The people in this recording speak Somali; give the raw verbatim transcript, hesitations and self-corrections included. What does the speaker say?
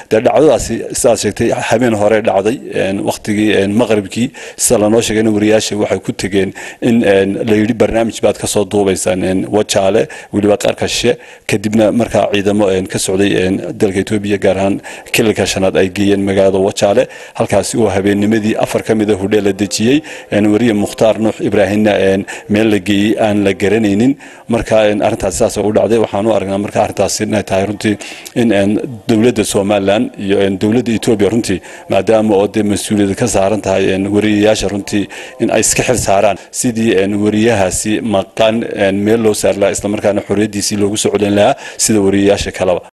dhacdadaasi sidaas sheegtay habeen hore dhacday waqtigii maqribkii sida la noo sheegay wariyaasha waxay ku tageen in la yiri barnaamij baad ka soo duubaysaan wajaale waliba qarkashe kadibna marka ciidamo ka socday dalka Itoobiya gaar ahaan kilka shanaad ay geeyeen magaalada wajaale halkaas oo habeennimadii afar kamid ah hudheela dejiyay wariye Mukhtaar Nuux Ibraahimna meel la geeyay aan la garanaynin marka arintaas saas u dhacday waxaan u aragnaa marka arintaas inay tahay runtii in dawladda Soomaaliland iyo dawladda Itoobiya runtii maadaama oo de mas'uuliyad ka saaran tahay wariyaasha runtii in ay iska xil saaraan sidii wariyahaasi maqan meel loo saar lahaa isla markaana xorriyadiisii loogu soo celin lahaa sida wariyaasha kale